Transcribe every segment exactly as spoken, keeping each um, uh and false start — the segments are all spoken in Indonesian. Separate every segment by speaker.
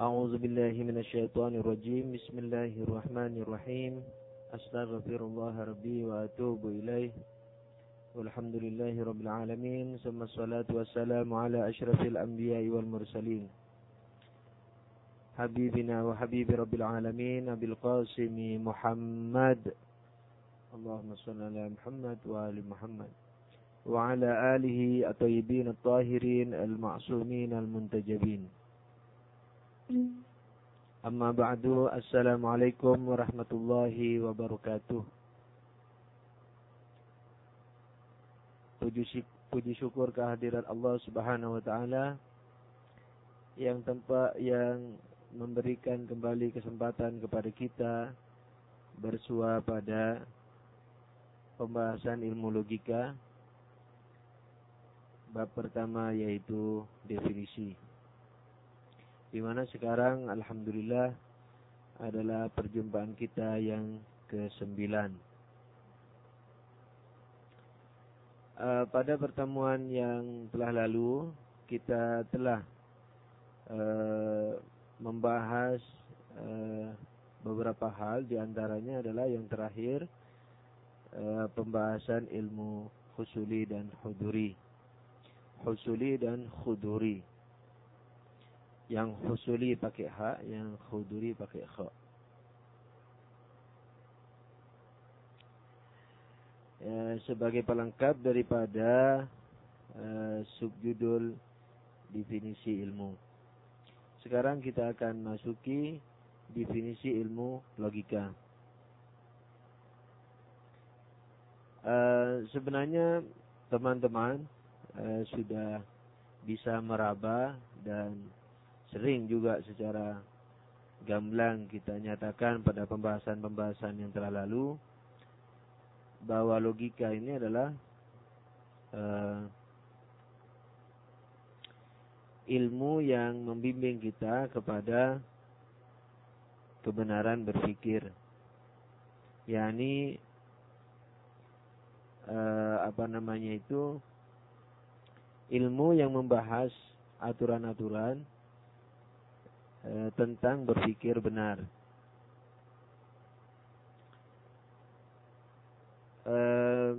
Speaker 1: أعوذ بالله من الشيطان الرجيم. بسم الله الرحمن الرحيم. أستغفر الله ربي وأتوب إليه. والحمد لله رب العالمين. ثم الصلاة والسلام على أشرف الأنبياء والمرسلين حبيبنا وحبيب رب العالمين أبي القاسم محمد اللهم صل على محمد وآل محمد وعلى آله الطيبين الطاهرين المعصومين المنتجبين. Amma ba'du. Assalamualaikum warahmatullahi wabarakatuh. Puji, puji syukur kehadirat Allah Subhanahu wa taala yang tempat yang memberikan kembali kesempatan kepada kita bersua pada pembahasan ilmu logika. Bab pertama yaitu definisi. Di mana sekarang alhamdulillah adalah perjumpaan kita yang kesembilan. Uh, pada pertemuan yang telah lalu kita telah uh, membahas uh, beberapa hal, di antaranya adalah yang terakhir uh, pembahasan ilmu husuli dan huduri. Husuli dan khuduri. Yang husuli pakai ha, yang khuduri pakai kha. Ya, sebagai pelengkap daripada uh, subjudul definisi ilmu. Sekarang kita akan masuki definisi ilmu logika. Uh, sebenarnya teman-teman uh, sudah bisa meraba dan sering juga secara gamblang kita nyatakan pada pembahasan-pembahasan yang telah lalu bahwa logika ini adalah uh, ilmu yang membimbing kita kepada kebenaran berpikir, yakni uh, apa namanya itu ilmu yang membahas aturan-aturan tentang berpikir benar. Eh,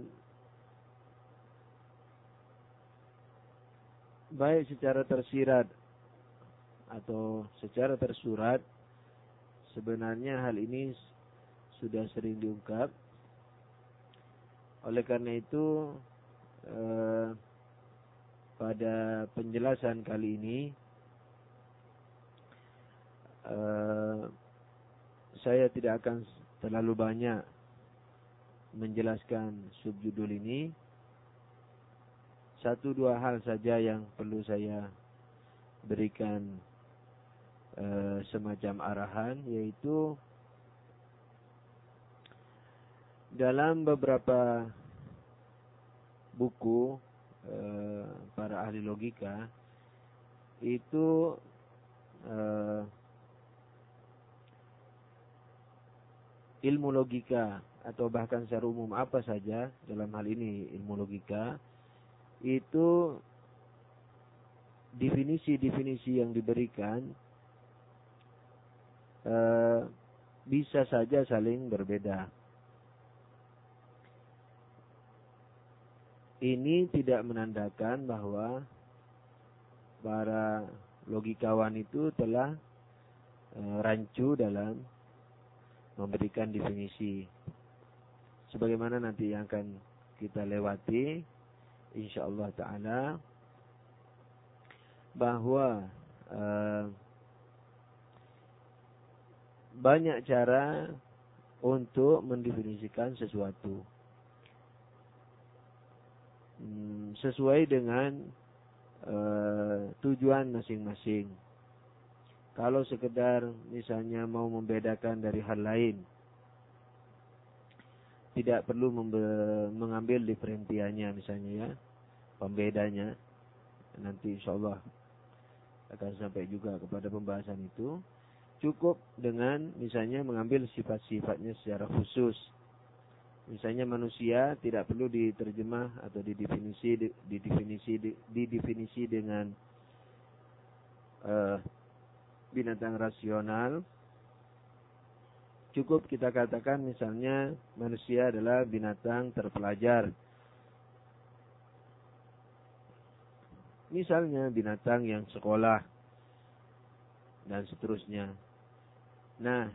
Speaker 1: baik secara tersirat atau secara tersurat, sebenarnya hal ini sudah sering diungkap. Oleh karena itu, eh, pada penjelasan kali ini Uh, saya tidak akan terlalu banyak menjelaskan subjudul ini. Satu dua hal saja yang perlu saya berikan uh, semacam arahan, yaitu dalam beberapa buku uh, para ahli logika itu uh, ilmu logika atau bahkan secara umum apa saja, dalam hal ini ilmu logika, itu definisi-definisi yang diberikan e, bisa saja saling berbeda. Ini tidak menandakan bahwa para logikawan itu telah e, rancu dalam memberikan definisi. Sebagaimana nanti yang akan kita lewati insyaallah taala, bahwa uh, banyak cara untuk mendefinisikan sesuatu hmm, sesuai dengan uh, tujuan masing-masing. Kalau sekedar misalnya mau membedakan dari hal lain, tidak perlu mengambil diferensianya misalnya ya, pembedanya. Nanti insyaallah akan sampai juga kepada pembahasan itu. Cukup dengan misalnya mengambil sifat-sifatnya secara khusus. Misalnya manusia tidak perlu diterjemah atau didefinisi didefinisi didefinisi dengan uh, binatang rasional, cukup kita katakan misalnya manusia adalah binatang terpelajar. Misalnya binatang yang sekolah dan seterusnya. Nah,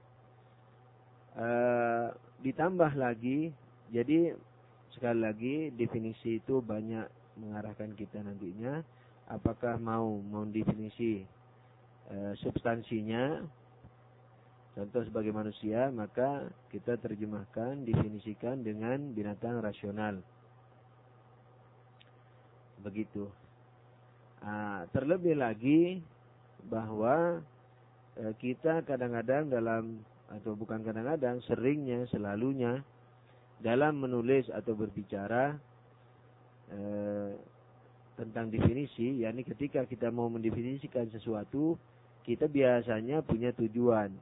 Speaker 1: ee, ditambah lagi, jadi sekali lagi definisi itu banyak mengarahkan kita nantinya. Apakah mau mendefinisi e, substansinya, contoh sebagai manusia, maka kita terjemahkan, definisikan dengan binatang rasional. Begitu. Nah, terlebih lagi bahwa e, kita kadang-kadang dalam, atau bukan kadang-kadang, seringnya, selalunya dalam menulis atau berbicara e, tentang definisi, yakni ketika kita mau mendefinisikan sesuatu, kita biasanya punya tujuan.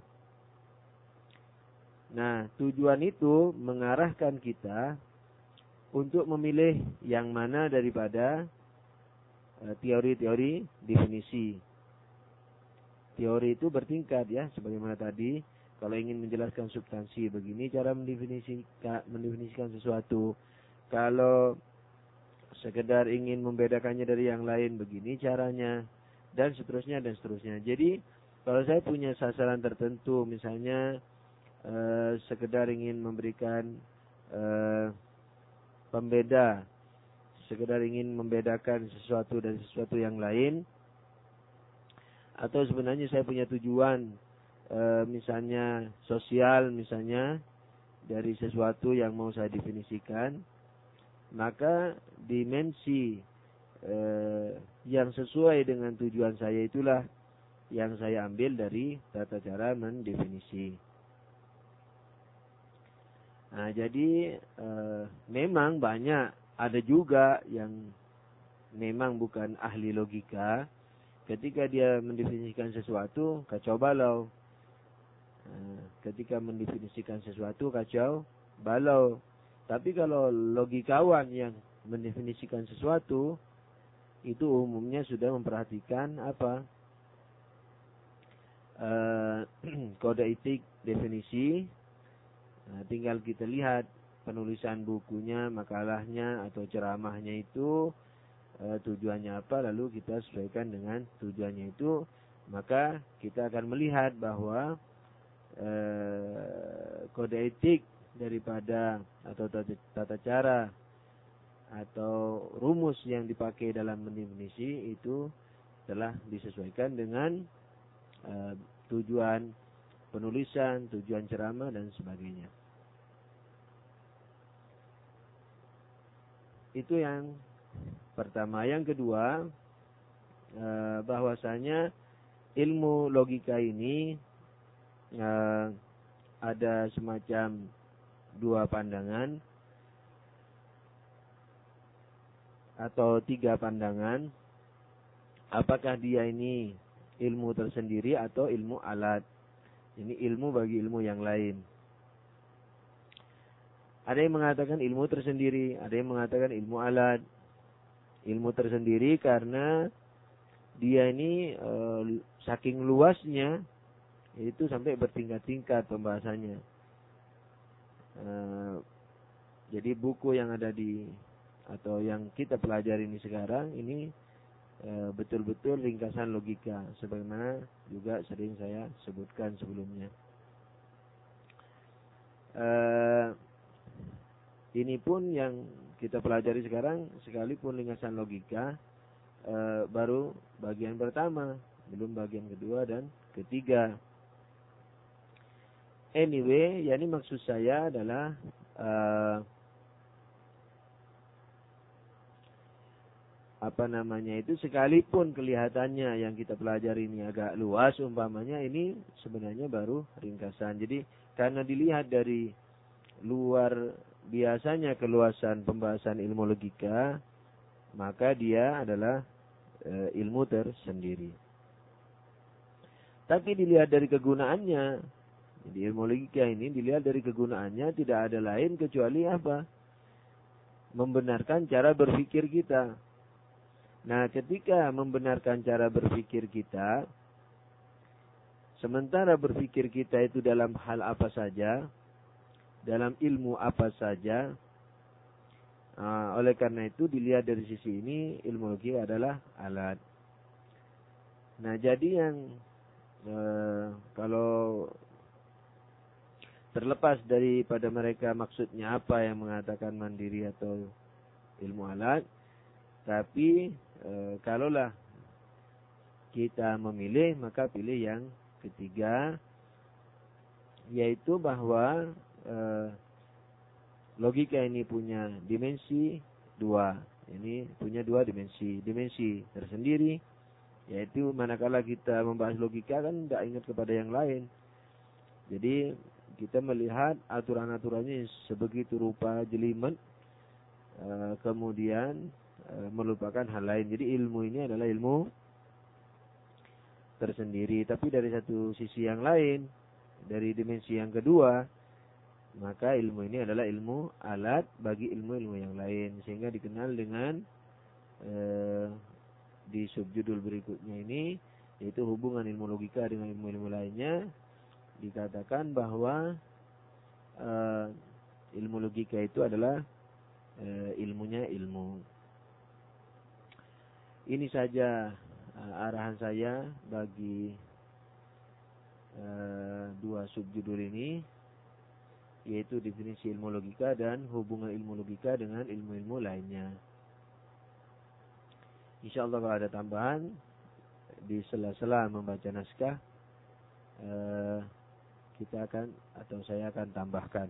Speaker 1: Nah, tujuan itu mengarahkan kita untuk memilih yang mana daripada e, teori-teori definisi. Teori itu bertingkat ya, sebagaimana tadi. Kalau ingin menjelaskan substansi, begini cara mendefinisikan, mendefinisikan sesuatu. Kalau sekedar ingin membedakannya dari yang lain, begini caranya, dan seterusnya dan seterusnya. Jadi kalau saya punya sasaran tertentu, misalnya eh, sekedar ingin memberikan eh, pembeda, sekedar ingin membedakan sesuatu dari sesuatu yang lain, atau sebenarnya saya punya tujuan eh, misalnya sosial, misalnya dari sesuatu yang mau saya definisikan, maka dimensi eh, yang sesuai dengan tujuan saya itulah yang saya ambil dari tata cara mendefinisi. Nah, jadi eh, memang banyak, ada juga yang memang bukan ahli logika, ketika dia mendefinisikan sesuatu kacau balau. Nah, ketika mendefinisikan sesuatu kacau balau. Tapi kalau logikawan yang mendefinisikan sesuatu, itu umumnya sudah memperhatikan apa? E, kode etik definisi. Nah, tinggal kita lihat penulisan bukunya, makalahnya, atau ceramahnya itu e, tujuannya apa, lalu kita sesuaikan dengan tujuannya itu. Maka kita akan melihat bahwa e, kode etik daripada atau tata, tata cara atau rumus yang dipakai dalam mendefinisi itu telah disesuaikan dengan uh, tujuan penulisan, tujuan ceramah dan sebagainya. Itu yang pertama. Yang kedua, uh, bahwasanya ilmu logika ini uh, ada semacam dua pandangan atau tiga pandangan. Apakah dia ini ilmu tersendiri atau ilmu alat? Ini ilmu bagi ilmu yang lain. Ada yang mengatakan ilmu tersendiri, ada yang mengatakan ilmu alat. Ilmu tersendiri karena dia ini e, saking luasnya, itu sampai bertingkat-tingkat pembahasannya. Uh, jadi buku yang ada di atau yang kita pelajari ini sekarang ini uh, betul-betul ringkasan logika, sebagaimana juga sering saya sebutkan sebelumnya. Uh, ini pun yang kita pelajari sekarang, sekalipun ringkasan logika, uh, baru bagian pertama, belum bagian kedua dan ketiga. Anyway, yakni maksud saya adalah uh, apa namanya itu, sekalipun kelihatannya yang kita pelajari ini agak luas umpamanya, ini sebenarnya baru ringkasan. Jadi karena dilihat dari luar biasanya keluasan pembahasan ilmu logika, maka dia adalah uh, ilmu tersendiri. Tapi dilihat dari kegunaannya, jadi ilmu logika ini dilihat dari kegunaannya, tidak ada lain kecuali apa? Membenarkan cara berpikir kita. Nah, ketika membenarkan cara berpikir kita, Sementara berpikir kita itu dalam hal apa saja, dalam ilmu apa saja. Uh, oleh karena itu dilihat dari sisi ini, ilmu logika adalah alat. Nah, jadi yang uh, kalau terlepas daripada mereka maksudnya apa yang mengatakan mandiri atau ilmu alat, tapi uh, kalaulah kita memilih, maka pilih yang ketiga, yaitu bahwa uh, logika ini punya dimensi dua. Ini punya dua dimensi. Dimensi tersendiri, yaitu manakala kita membahas logika kan tidak ingat kepada yang lain. Jadi kita melihat aturan-aturannya sebegitu rupa jelimet, uh, kemudian uh, melupakan hal lain. Jadi ilmu ini adalah ilmu tersendiri. Tapi dari satu sisi yang lain, dari dimensi yang kedua, maka ilmu ini adalah ilmu alat bagi ilmu-ilmu yang lain, sehingga dikenal dengan eh, di subjudul berikutnya ini, yaitu hubungan ilmu logika dengan ilmu-ilmu lainnya. Dikatakan bahwa eh, ilmu logika itu adalah eh, ilmunya ilmu. Ini saja eh, arahan saya bagi eh, dua subjudul ini, yaitu definisi ilmu logika dan hubungan ilmu logika dengan ilmu-ilmu lainnya. Insyaallah kalau ada tambahan di sela-sela membaca naskah, eh, kita akan atau saya akan tambahkan.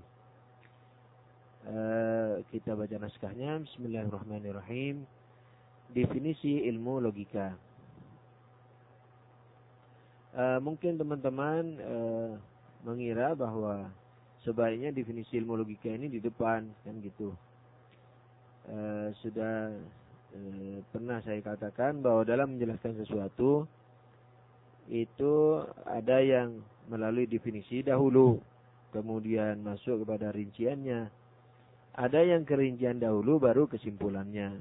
Speaker 1: Eh, kita baca naskahnya. Bismillahirrahmanirrahim. Definisi ilmu logika. Eh, mungkin teman-teman eh, mengira bahwa sebaiknya definisi ilmu logika ini di depan, kan gitu. E, sudah e, pernah saya katakan bahwa dalam menjelaskan sesuatu itu ada yang melalui definisi dahulu, kemudian masuk kepada rinciannya. Ada yang kerincian dahulu baru kesimpulannya.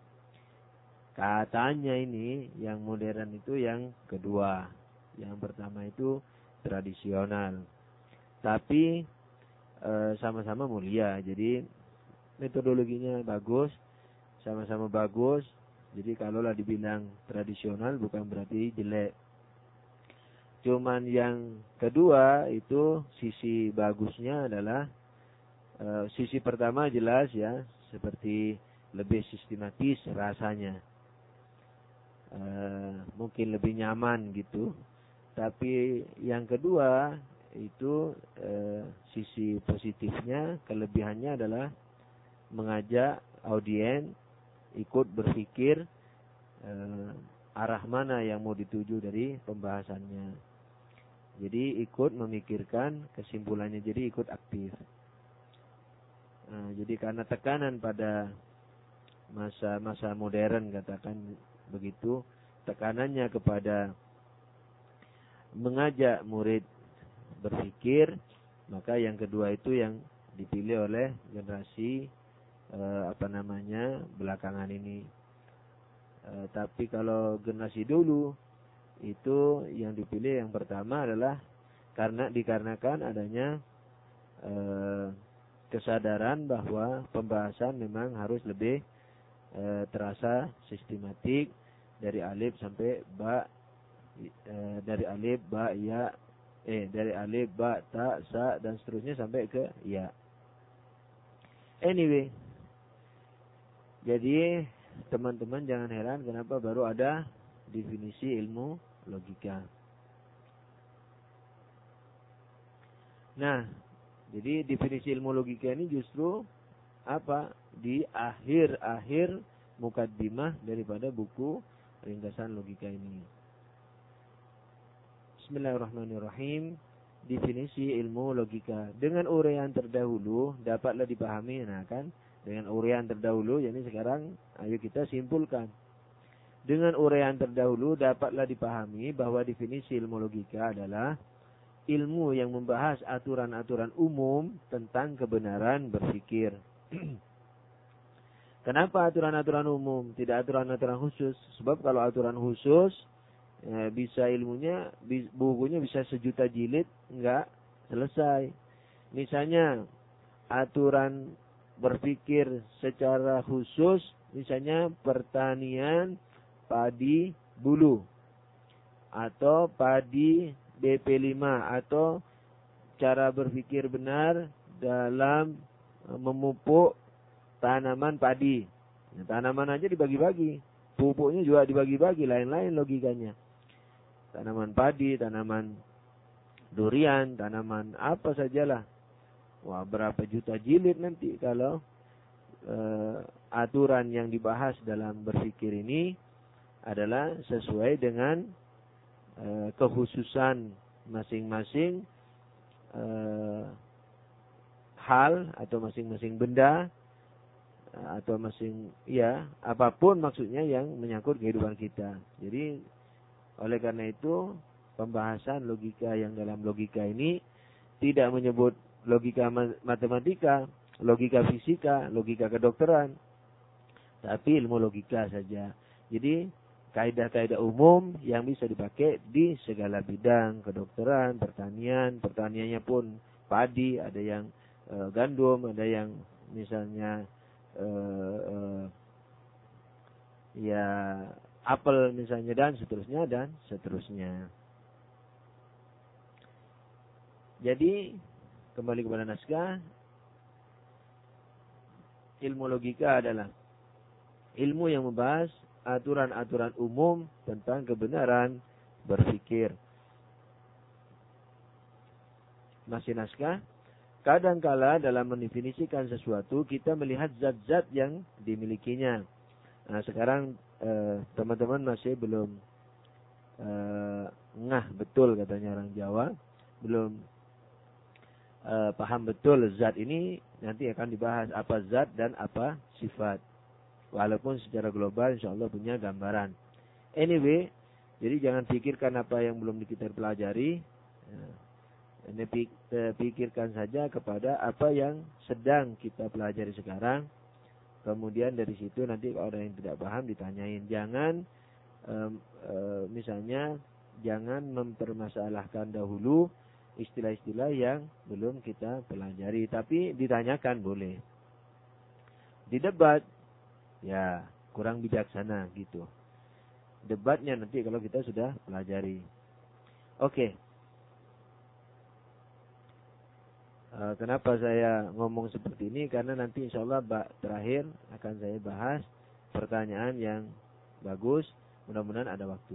Speaker 1: Katanya ini yang modern itu yang kedua. Yang pertama itu tradisional. Tapi sama-sama mulia, jadi metodologinya bagus, sama-sama bagus. Jadi kalaulah dibilang tradisional bukan berarti jelek. Cuman yang kedua itu sisi bagusnya adalah e, sisi pertama jelas ya, seperti lebih sistematis rasanya, e, mungkin lebih nyaman gitu. Tapi yang kedua itu eh, sisi positifnya, kelebihannya adalah mengajak audien ikut berpikir eh, arah mana yang mau dituju dari pembahasannya. Jadi ikut memikirkan kesimpulannya, jadi ikut aktif. Nah, jadi karena tekanan pada masa-masa modern, katakan begitu, tekanannya kepada mengajak murid berpikir, maka yang kedua itu yang dipilih oleh generasi eh, apa namanya belakangan ini. Eh, tapi kalau generasi dulu itu yang dipilih yang pertama adalah karena dikarenakan adanya eh, kesadaran bahwa pembahasan memang harus lebih eh, terasa sistematik dari alif sampai ba, eh, dari alif ba ya Eh, dari alif, ba, ta, sa, dan seterusnya sampai ke ya. Anyway, jadi teman-teman jangan heran kenapa baru ada definisi ilmu logika. Nah, jadi definisi ilmu logika ini justru apa? Di akhir-akhir mukaddimah daripada buku ringkasan logika ini. Bismillahirrahmanirrahim. Definisi ilmu logika. Dengan uraian terdahulu dapatlah dipahami. Nah kan, dengan uraian terdahulu, jadi sekarang ayo kita simpulkan. Dengan uraian terdahulu dapatlah dipahami bahwa definisi ilmu logika adalah ilmu yang membahas aturan-aturan umum tentang kebenaran berpikir. Kenapa aturan-aturan umum, tidak aturan-aturan khusus? Sebab kalau aturan khusus Ya, bisa ilmunya, bukunya bisa sejuta jilid, enggak selesai. Misalnya aturan berpikir secara khusus, misalnya pertanian padi bulu atau padi B P lima atau cara berpikir benar dalam memupuk tanaman padi. Nah, tanaman aja dibagi-bagi, pupuknya juga dibagi-bagi, lain-lain logikanya. Tanaman padi, tanaman durian, tanaman apa sajalah. Wah, berapa juta jilid nanti kalau uh, aturan yang dibahas dalam berpikir ini adalah sesuai dengan uh, kekhususan masing-masing uh, hal atau masing-masing benda uh, atau masing ya apapun maksudnya yang menyangkut kehidupan kita. Jadi oleh karena itu pembahasan logika yang dalam logika ini tidak menyebut logika matematika, logika fisika, logika kedokteran, tapi ilmu logika saja. Jadi kaidah-kaidah umum yang bisa dipakai di segala bidang, kedokteran, pertanian, pertaniannya pun padi, ada yang e, gandum, ada yang misalnya e, e, ya apel misalnya, dan seterusnya dan seterusnya. Jadi kembali kepada naskah, ilmu logika adalah ilmu yang membahas aturan-aturan umum tentang kebenaran berpikir. Masih naskah. Kadangkala dalam mendefinisikan sesuatu kita melihat zat-zat yang dimilikinya. Nah, sekarang eh, teman-teman masih belum eh, ngah betul katanya orang Jawa, belum eh, paham betul zat ini. Nanti akan dibahas apa zat dan apa sifat. Walaupun secara global insya Allah punya gambaran. Anyway, jadi jangan pikirkan apa yang belum kita pelajari. Ini pikirkan saja kepada apa yang sedang kita pelajari sekarang. Kemudian dari situ nanti kalau ada yang tidak paham ditanyain. Jangan um, um, misalnya jangan mempermasalahkan dahulu istilah-istilah yang belum kita pelajari. Tapi ditanyakan boleh. Di debat ya kurang bijaksana gitu. Debatnya nanti kalau kita sudah pelajari. Oke. Uh, kenapa saya ngomong seperti ini? Karena nanti insya Allah terakhir akan saya bahas pertanyaan yang bagus. Mudah-mudahan ada waktu.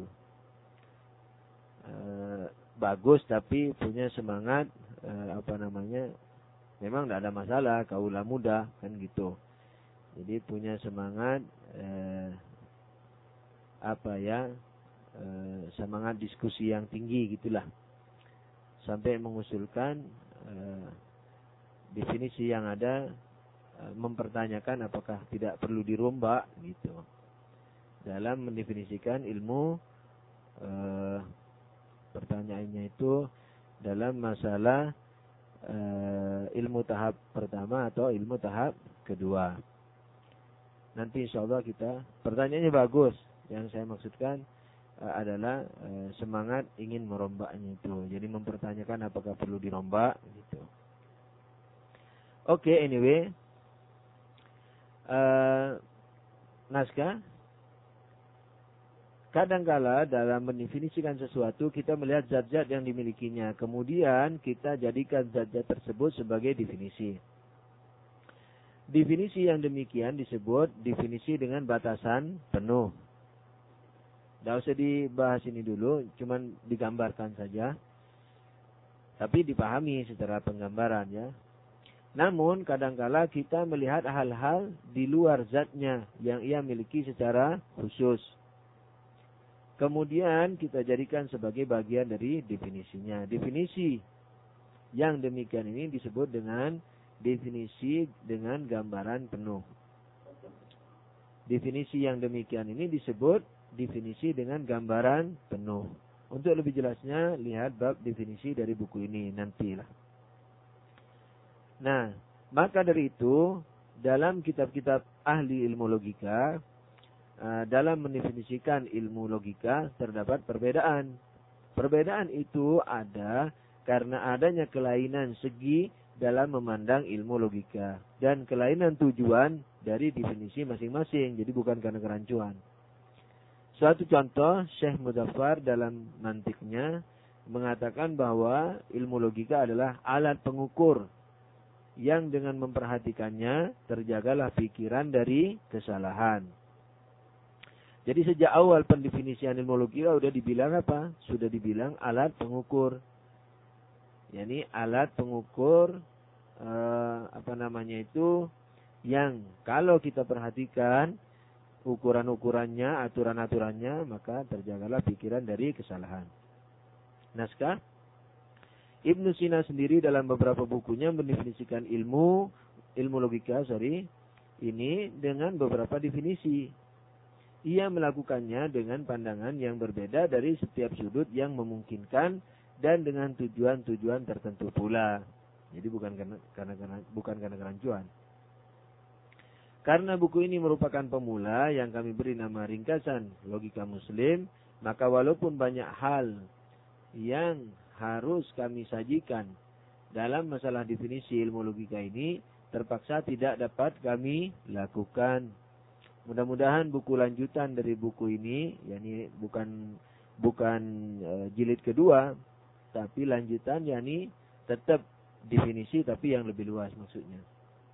Speaker 1: Uh, bagus tapi punya semangat uh, apa namanya? Memang tidak ada masalah. Kaulah muda kan gitu. Jadi punya semangat uh, apa ya? Uh, semangat diskusi yang tinggi gitulah. Sampai mengusulkan uh, definisi yang ada, mempertanyakan apakah tidak perlu dirombak gitu dalam mendefinisikan ilmu. eh, pertanyaannya itu dalam masalah eh, ilmu tahap pertama atau ilmu tahap kedua. Nanti insya Allah kita, pertanyaannya bagus. Yang saya maksudkan eh, adalah eh, semangat ingin merombaknya itu. Jadi mempertanyakan apakah perlu dirombak gitu. Oke, okay, anyway, uh, naskah. Kadangkala dalam mendefinisikan sesuatu kita melihat zat-zat yang dimilikinya. Kemudian kita jadikan zat-zat tersebut sebagai definisi. Definisi yang demikian disebut definisi dengan batasan penuh. Tidak usah dibahas ini dulu, cuman digambarkan saja. Tapi dipahami secara penggambaran ya. Namun kadangkala kita melihat hal-hal di luar zatnya yang ia miliki secara khusus. Kemudian kita jadikan sebagai bagian dari definisinya. Definisi yang demikian ini disebut dengan definisi dengan gambaran penuh. Definisi yang demikian ini disebut definisi dengan gambaran penuh. Untuk lebih jelasnya lihat bab definisi dari buku ini nantilah. Nah, maka dari itu dalam kitab-kitab ahli ilmu logika uh, dalam mendefinisikan ilmu logika terdapat perbedaan. Perbedaan itu ada karena adanya kelainan segi dalam memandang ilmu logika dan kelainan tujuan dari definisi masing-masing. Jadi bukan karena kerancuan. Suatu contoh, Syekh Muzaffar dalam mantiknya mengatakan bahwa ilmu logika adalah alat pengukur yang dengan memperhatikannya terjagalah pikiran dari kesalahan. Jadi sejak awal pendefinisian ilmu logika sudah dibilang apa? Sudah dibilang alat pengukur. Yani alat pengukur eh, apa namanya itu yang kalau kita perhatikan ukuran-ukurannya, aturan-aturannya, maka terjagalah pikiran dari kesalahan. Naskah Ibnu Sina sendiri dalam beberapa bukunya mendefinisikan ilmu ilmu logika, sorry, ini dengan beberapa definisi. Ia melakukannya dengan pandangan yang berbeda dari setiap sudut yang memungkinkan dan dengan tujuan-tujuan tertentu pula. Jadi bukan karena, karena, karena bukan karena kerancuan. Karena buku ini merupakan pemula yang kami beri nama ringkasan logika Muslim, maka walaupun banyak hal yang harus kami sajikan dalam masalah definisi ilmu logika ini, terpaksa tidak dapat kami lakukan. Mudah-mudahan buku lanjutan dari buku ini, yakni bukan bukan e, jilid kedua, tapi lanjutan, yakni tetap definisi tapi yang lebih luas maksudnya.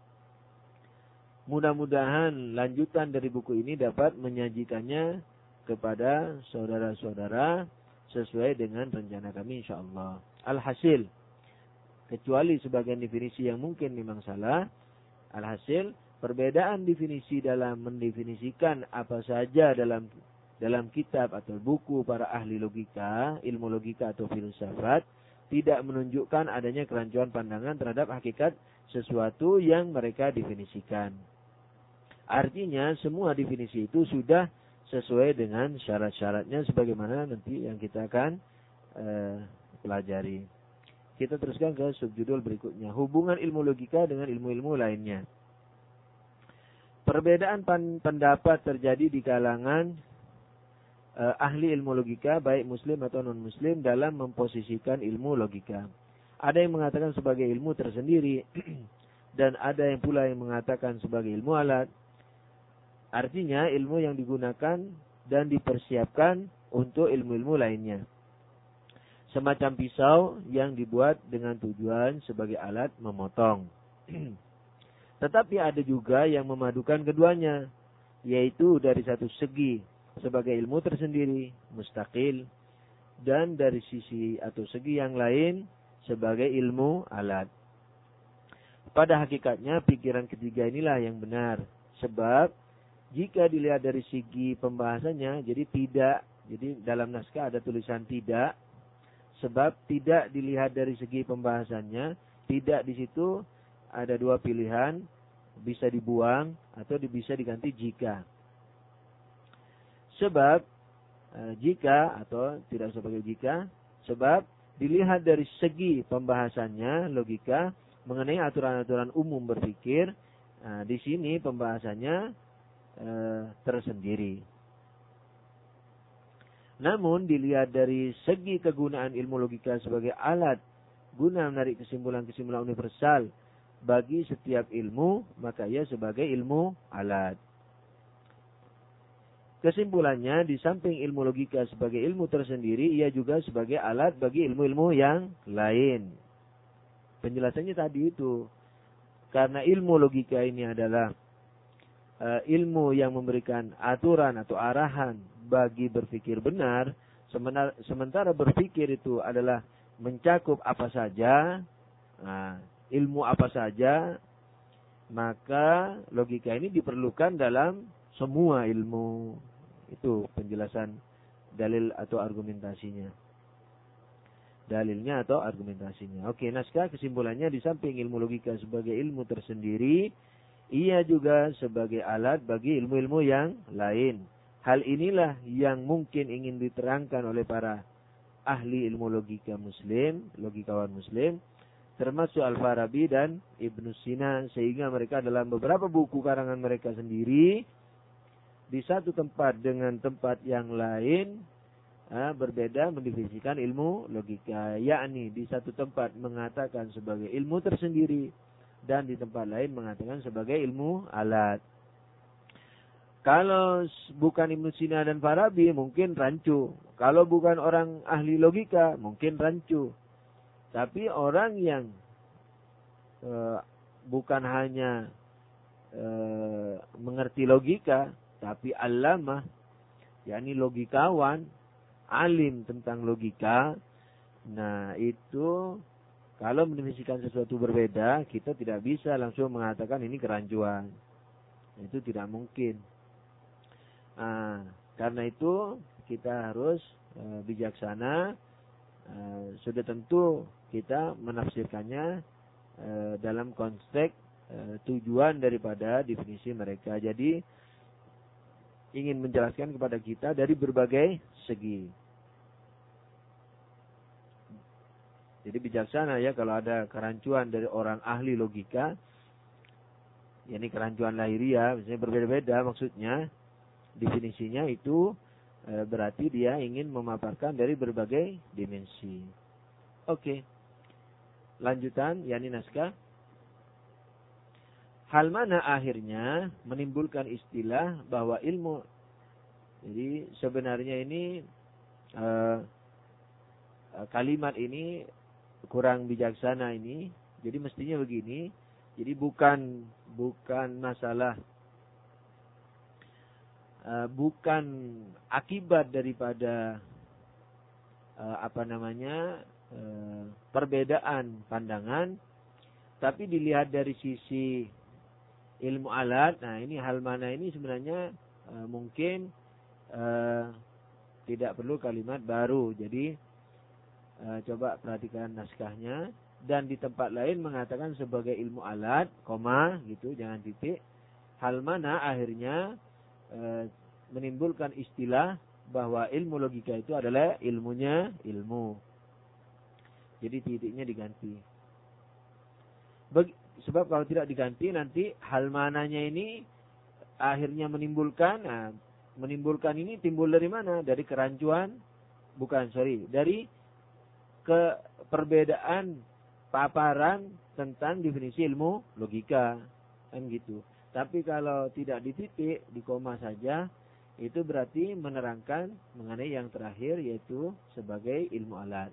Speaker 1: Mudah-mudahan lanjutan dari buku ini dapat menyajikannya kepada saudara-saudara sesuai dengan rencana kami insyaallah. Alhasil, kecuali sebagian definisi yang mungkin memang salah, alhasil perbedaan definisi dalam mendefinisikan apa saja dalam dalam kitab atau buku para ahli logika, ilmu logika atau filsafat tidak menunjukkan adanya kerancuan pandangan terhadap hakikat sesuatu yang mereka definisikan. Artinya semua definisi itu sudah sesuai dengan syarat-syaratnya sebagaimana nanti yang kita akan uh, pelajari. Kita teruskan ke subjudul berikutnya. Hubungan ilmu logika dengan ilmu-ilmu lainnya. Perbedaan pendapat terjadi di kalangan uh, ahli ilmu logika, baik muslim atau non-muslim, dalam memposisikan ilmu logika. Ada yang mengatakan sebagai ilmu tersendiri, dan ada yang pula yang mengatakan sebagai ilmu alat. Artinya ilmu yang digunakan dan dipersiapkan untuk ilmu-ilmu lainnya. Semacam pisau yang dibuat dengan tujuan sebagai alat memotong. Tetapi ada juga yang memadukan keduanya, yaitu dari satu segi sebagai ilmu tersendiri, mustaqil, dan dari sisi atau segi yang lain sebagai ilmu alat. Pada hakikatnya pikiran ketiga inilah yang benar, sebab jika dilihat dari segi pembahasannya, jadi tidak, jadi dalam naskah ada tulisan tidak, sebab tidak dilihat dari segi pembahasannya, tidak di situ ada dua pilihan, bisa dibuang atau bisa diganti jika. Sebab e, jika atau tidak sebagai jika, sebab dilihat dari segi pembahasannya logika mengenai aturan-aturan umum berpikir, e, di sini pembahasannya tersendiri. Namun dilihat dari segi kegunaan ilmu logika sebagai alat guna menarik kesimpulan-kesimpulan universal bagi setiap ilmu, maka ia sebagai ilmu alat. Kesimpulannya, di samping ilmu logika sebagai ilmu tersendiri, ia juga sebagai alat bagi ilmu-ilmu yang lain. Penjelasannya tadi itu, karena ilmu logika ini adalah Uh, ilmu yang memberikan aturan atau arahan bagi berpikir benar, sementara, sementara berpikir itu adalah mencakup apa saja, nah, ilmu apa saja, maka logika ini diperlukan dalam semua ilmu. Itu penjelasan dalil atau argumentasinya. Dalilnya atau argumentasinya. Oke, naskah kesimpulannya, di samping ilmu logika sebagai ilmu tersendiri, ia juga sebagai alat bagi ilmu-ilmu yang lain. Hal inilah yang mungkin ingin diterangkan oleh para ahli ilmu logika muslim, logikawan muslim, termasuk Al-Farabi dan Ibnu Sina, sehingga mereka dalam beberapa buku karangan mereka sendiri di satu tempat dengan tempat yang lain uh, berbeda mendefinisikan ilmu logika, yakni di satu tempat mengatakan sebagai ilmu tersendiri dan di tempat lain mengatakan sebagai ilmu alat. Kalau bukan Ibnu Sina dan Farabi mungkin rancu. Kalau bukan orang ahli logika mungkin rancu. Tapi orang yang e, bukan hanya e, mengerti logika, tapi alamah, yakni logikawan, alim tentang logika. Nah itu kalau mendefinisikan sesuatu berbeda, kita tidak bisa langsung mengatakan ini kerancuan. Itu tidak mungkin. Nah, karena itu kita harus e, bijaksana. E, sudah tentu kita menafsirkannya e, dalam konteks e, tujuan daripada definisi mereka. Jadi ingin menjelaskan kepada kita dari berbagai segi. Jadi bijaksana ya kalau ada kerancuan dari orang ahli logika, yakni kerancuan lahiriah, misalnya berbeda-beda maksudnya. Definisinya itu e, berarti dia ingin memaparkan dari berbagai dimensi. Oke. Lanjutan, yakni naskah. Hal mana akhirnya menimbulkan istilah bahwa ilmu. Jadi sebenarnya ini e, kalimat ini kurang bijaksana ini. Jadi mestinya begini. Jadi bukan bukan masalah Uh, bukan akibat daripada uh, apa namanya uh, perbedaan pandangan, tapi dilihat dari sisi ilmu alat. Nah ini hal mana ini sebenarnya uh, mungkin uh, tidak perlu kalimat baru. Jadi uh, coba perhatikan naskahnya, dan di tempat lain mengatakan sebagai ilmu alat, koma gitu, jangan titik. Hal mana akhirnya E, menimbulkan istilah bahwa ilmu logika itu adalah ilmunya ilmu. Jadi titiknya diganti. Bagi, sebab kalau tidak diganti nanti hal mananya ini akhirnya menimbulkan, nah, menimbulkan ini timbul dari mana? Dari kerancuan, bukan sorry, dari ke perbedaan paparan tentang definisi ilmu logika, kan gitu. Tapi kalau tidak di titik, di koma saja, itu berarti menerangkan mengenai yang terakhir, yaitu sebagai ilmu alat.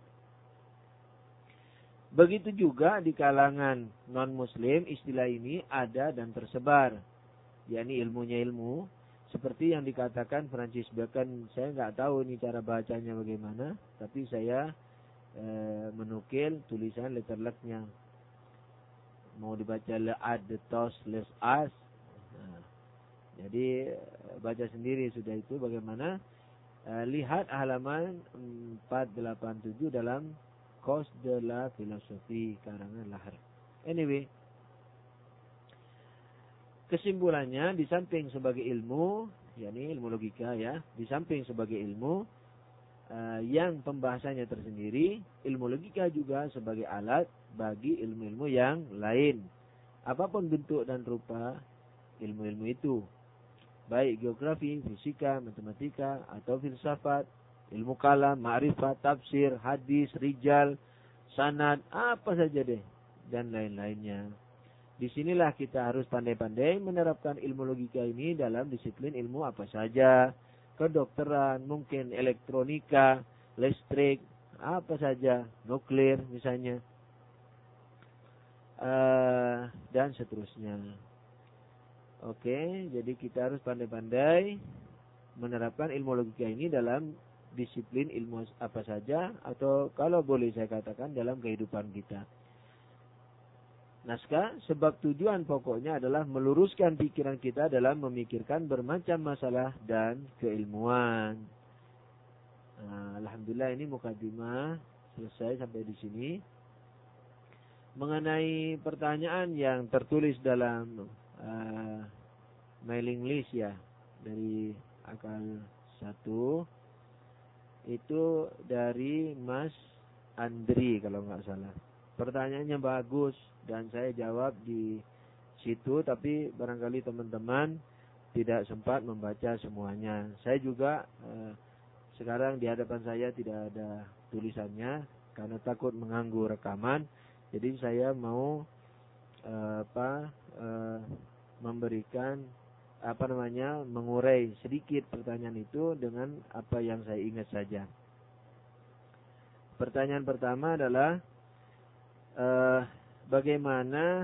Speaker 1: Begitu juga di kalangan non-muslim, istilah ini ada dan tersebar, yakni ilmunya ilmu. Seperti yang dikatakan Francis Bacon, saya nggak tahu ini cara bacanya bagaimana, tapi saya e, menukil tulisan letter luck-nya. Mau dibaca le ad, the tos, les as. Nah, jadi baca sendiri sudah itu bagaimana. Uh, lihat halaman empat delapan tujuh dalam Cause de la Philosophie karangan Lahar. Anyway, kesimpulannya di samping sebagai ilmu, yakni ilmu logika ya, di samping sebagai ilmu uh, yang pembahasannya tersendiri, ilmu logika juga sebagai alat bagi ilmu-ilmu yang lain. Apapun bentuk dan rupa ilmu-ilmu itu, baik geografi, fisika, matematika, atau filsafat, ilmu kalam, ma'rifat, tafsir, hadis, rijal, sanad, apa saja deh, dan lain-lainnya. Disinilah kita harus pandai-pandai menerapkan ilmu logika ini dalam disiplin ilmu apa saja. Kedokteran, mungkin elektronika, listrik, apa saja, nuklir misalnya, uh, dan seterusnya. Oke, jadi kita harus pandai-pandai menerapkan ilmu logika ini dalam disiplin ilmu apa saja, atau kalau boleh saya katakan dalam kehidupan kita. Naskah, sebab tujuan pokoknya adalah meluruskan pikiran kita dalam memikirkan bermacam masalah dan keilmuan. Nah, alhamdulillah ini mukadimah selesai sampai di sini. Mengenai pertanyaan yang tertulis dalam Uh, mailing list ya dari akal satu, itu dari Mas Andri kalau nggak salah. Pertanyaannya bagus dan saya jawab di situ, tapi barangkali teman-teman tidak sempat membaca semuanya. Saya juga uh, sekarang di hadapan saya tidak ada tulisannya karena takut mengganggu rekaman. Jadi saya mau uh, apa uh, memberikan apa namanya mengurai sedikit pertanyaan itu dengan apa yang saya ingat saja. Pertanyaan pertama adalah uh, bagaimana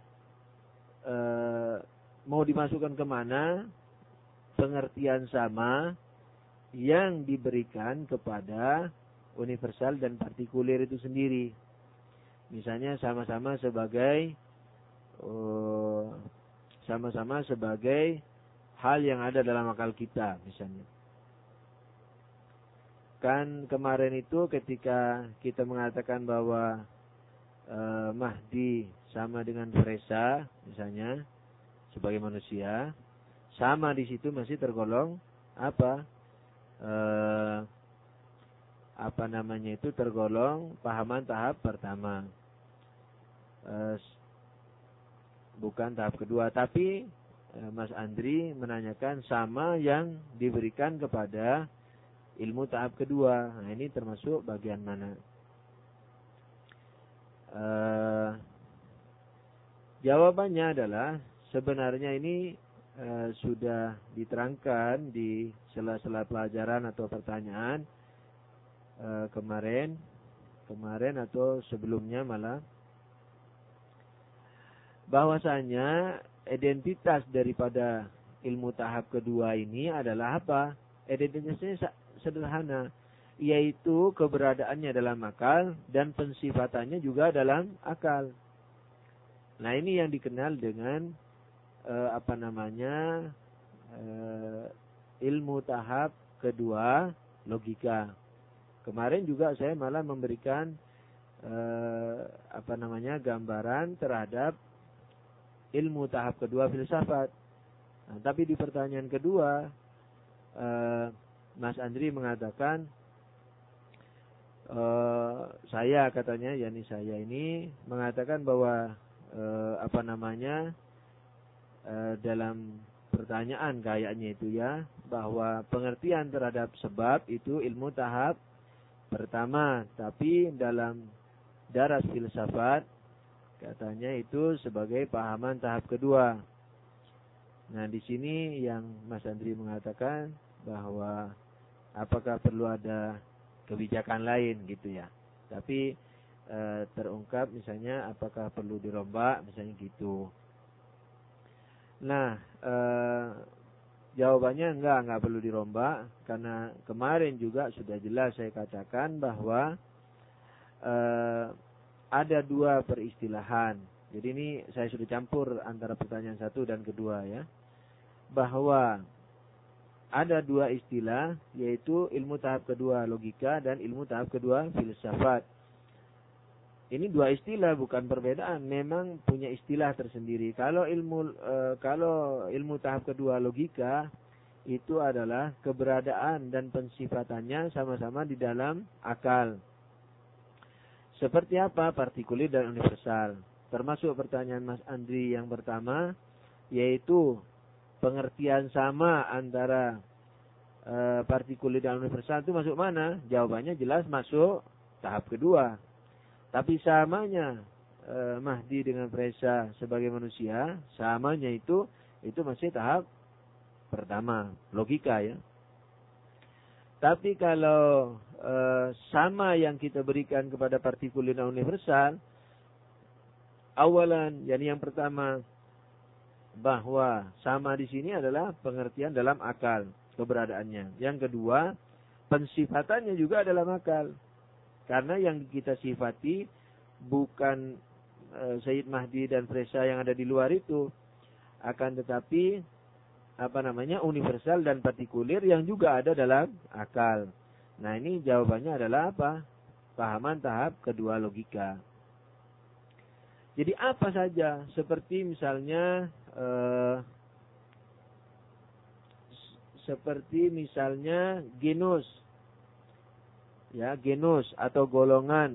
Speaker 1: uh, mau dimasukkan kemana pengertian sama yang diberikan kepada universal dan partikulir itu sendiri. Misalnya sama-sama sebagai uh, sama-sama sebagai hal yang ada dalam akal kita misalnya. Kan kemarin itu ketika kita mengatakan bahwa uh, Mahdi sama dengan Fresa misalnya sebagai manusia, sama di situ masih tergolong apa? Uh, apa namanya itu tergolong pahaman tahap pertama. Uh, bukan tahap kedua, tapi uh, Mas Andri menanyakan sama yang diberikan kepada ilmu tahap kedua. Nah, ini termasuk bagian mana? Uh, jawabannya adalah sebenarnya ini uh, sudah diterangkan di sela-sela pelajaran atau pertanyaan uh, kemarin, kemarin atau sebelumnya malah, bahwasanya identitas daripada ilmu tahap kedua ini adalah apa? Identitasnya sederhana, yaitu keberadaannya dalam akal dan pensifatannya juga dalam akal. Nah, ini yang dikenal dengan eh, apa namanya eh, ilmu tahap kedua logika. Kemarin juga saya malah memberikan eh, apa namanya gambaran terhadap ilmu tahap kedua filsafat. Nah, tapi di pertanyaan kedua eh, Mas Andri mengatakan eh, saya katanya, yakni saya ini mengatakan bahwa eh, apa namanya eh, dalam pertanyaan kayaknya itu ya, bahwa pengertian terhadap sebab itu ilmu tahap pertama, tapi dalam daras filsafat katanya itu sebagai pahaman tahap kedua. Nah, di sini yang Mas Andri mengatakan bahwa apakah perlu ada kebijakan lain gitu ya. Tapi e, terungkap misalnya apakah perlu dirombak misalnya gitu. Nah, e, jawabannya enggak, enggak perlu dirombak karena kemarin juga sudah jelas saya katakan bahwa e, ada dua peristilahan. Jadi ini saya sudah campur antara pertanyaan satu dan kedua ya. Bahwa ada dua istilah, yaitu ilmu tahap kedua logika dan ilmu tahap kedua filsafat. Ini dua istilah, bukan perbedaan, memang punya istilah tersendiri. Kalau ilmu e, kalau ilmu tahap kedua logika itu adalah keberadaan dan pensifatannya sama-sama di dalam akal. Seperti apa partikulir dan universal? Termasuk pertanyaan Mas Andri yang pertama, yaitu pengertian sama antara e, partikulir dan universal itu masuk mana? Jawabannya jelas masuk tahap kedua. Tapi samanya e, Mahdi dengan Fresa sebagai manusia, samanya itu itu masih tahap pertama, logika ya. Tapi kalau e, sama yang kita berikan kepada partikulir dan universal, awalan, yakni yang pertama, bahwa sama di sini adalah pengertian dalam akal keberadaannya. Yang kedua, pensifatannya juga dalam akal. Karena yang kita sifati bukan e, Sayyid Mahdi dan Fresa yang ada di luar itu, akan tetapi apa namanya universal dan partikulir yang juga ada dalam akal. Nah, ini jawabannya adalah apa? Pahaman tahap kedua logika. Jadi apa saja, seperti misalnya eh, seperti misalnya genus, ya genus atau golongan.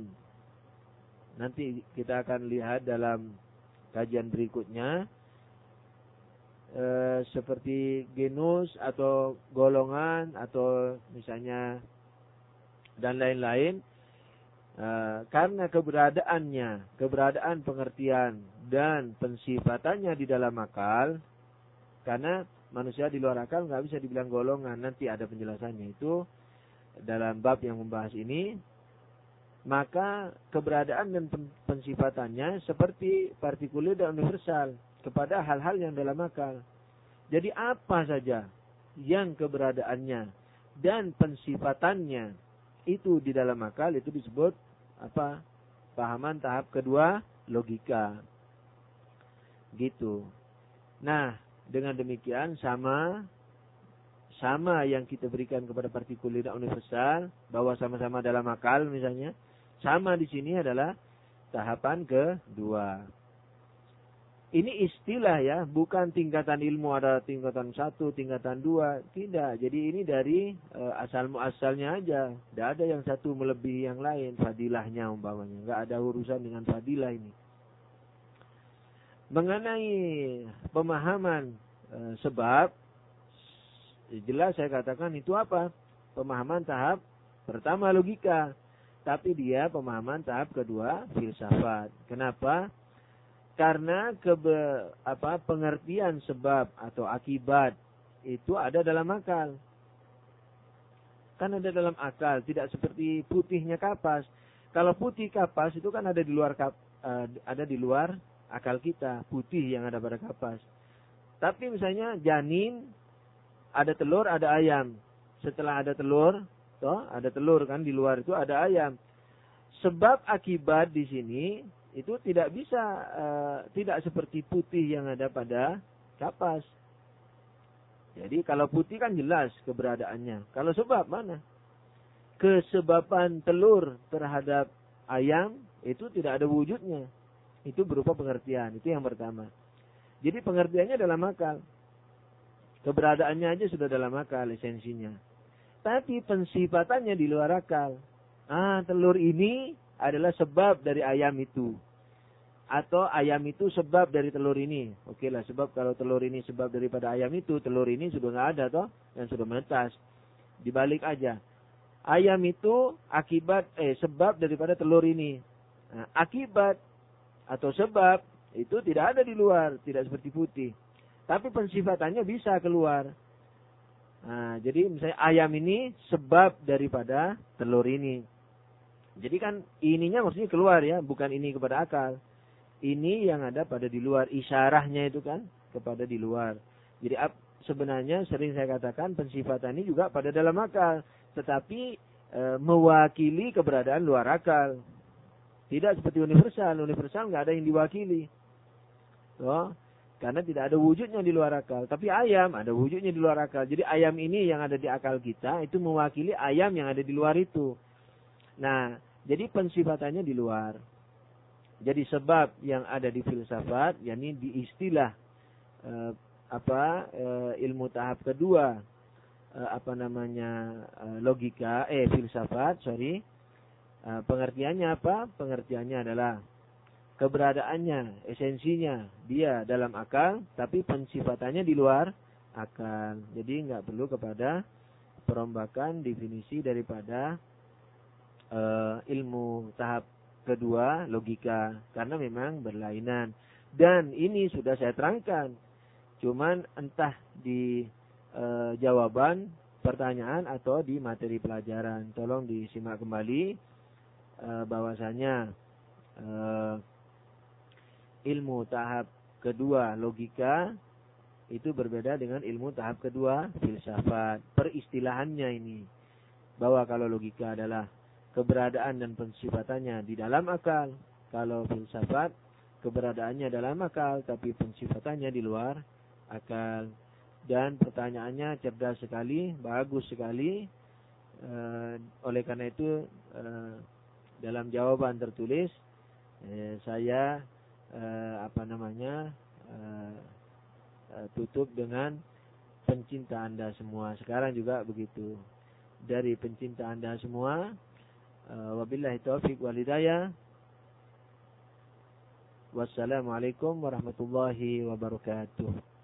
Speaker 1: Nanti kita akan lihat dalam kajian berikutnya. e, seperti genus atau golongan atau misalnya dan lain-lain, e, karena keberadaannya, keberadaan pengertian dan pensifatannya di dalam akal, karena manusia di luar akal nggak bisa dibilang golongan, nanti ada penjelasannya itu dalam bab yang membahas ini. Maka keberadaan dan pensifatannya seperti partikular dan universal kepada hal-hal yang dalam akal. Jadi apa saja yang keberadaannya dan pensifatannya itu di dalam akal, itu disebut apa? Pahaman tahap kedua, logika. Gitu. Nah, dengan demikian sama sama yang kita berikan kepada partikular dan universal, bahwa sama-sama dalam akal misalnya, sama di sini adalah tahapan kedua. Ini istilah ya, bukan tingkatan ilmu ada tingkatan satu, tingkatan dua, tidak. Jadi ini dari e, asal muasalnya aja. Tidak ada yang satu melebihi yang lain, fadilahnya umpamanya. Enggak ada urusan dengan fadilah ini. Mengenai pemahaman e, sebab, jelas saya katakan itu apa? Pemahaman tahap pertama logika. Tapi dia pemahaman tahap kedua filsafat. Kenapa? Karena kebe, apa, pengertian sebab atau akibat itu ada dalam akal. Kan ada dalam akal, tidak seperti putihnya kapas. Kalau putih kapas itu kan ada di luar kap, uh, ada di luar akal kita, putih yang ada pada kapas. Tapi misalnya janin, ada telur, ada ayam. Setelah ada telur, toh, ada telur kan di luar itu ada ayam. Sebab akibat di sini itu tidak bisa uh, tidak seperti putih yang ada pada kapas. Jadi kalau putih kan jelas keberadaannya. Kalau sebab mana? Kesebaban telur terhadap ayam itu tidak ada wujudnya. Itu berupa pengertian. Itu yang pertama. Jadi pengertiannya dalam akal. Keberadaannya aja sudah dalam akal esensinya. Tapi pensifatannya di luar akal. Ah, telur ini adalah sebab dari ayam itu. Atau ayam itu sebab dari telur ini. Oke lah, sebab kalau telur ini sebab daripada ayam itu, telur ini sudah nggak ada toh, yang sudah menetas. Dibalik aja. Ayam itu akibat, eh sebab daripada telur ini. Nah, akibat atau sebab itu tidak ada di luar, tidak seperti putih. Tapi pensifatannya bisa keluar. Nah, jadi misalnya ayam ini sebab daripada telur ini. Jadi kan ininya maksudnya keluar ya, bukan ini kepada akal. Ini yang ada pada di luar, isyarahnya itu kan kepada di luar. Jadi sebenarnya sering saya katakan pensifatan ini juga pada dalam akal, tetapi e, mewakili keberadaan luar akal. Tidak seperti universal, universal nggak ada yang diwakili. Oh, karena tidak ada wujudnya di luar akal. Tapi ayam ada wujudnya di luar akal. Jadi ayam ini yang ada di akal kita itu mewakili ayam yang ada di luar itu. Nah, jadi pensifatannya di luar. Jadi sebab yang ada di filsafat, yakni di istilah eh, apa eh, ilmu tahap kedua, eh, apa namanya eh, logika, eh filsafat, sorry, eh, pengertiannya apa? Pengertiannya adalah keberadaannya, esensinya dia dalam akal, tapi pensifatannya di luar akal. Jadi nggak perlu kepada perombakan definisi daripada uh, ilmu tahap kedua logika, karena memang berlainan. Dan ini sudah saya terangkan, cuman entah di uh, jawaban pertanyaan atau di materi pelajaran. Tolong disimak kembali uh, bahwasanya uh, ilmu tahap kedua logika itu berbeda dengan ilmu tahap kedua filsafat. Peristilahannya ini, bahwa kalau logika adalah keberadaan dan pensifatannya di dalam akal. Kalau filsafat, keberadaannya dalam akal, tapi pensifatannya di luar akal. Dan pertanyaannya cerdas sekali, bagus sekali. E, oleh karena itu, e, dalam jawaban tertulis, e, saya e, apa namanya e, e, tutup dengan pencinta Anda semua. Sekarang juga begitu. Dari pencinta Anda semua, wabillahi taufiq wal hidayah. Wassalamualaikum warahmatullahi wabarakatuh.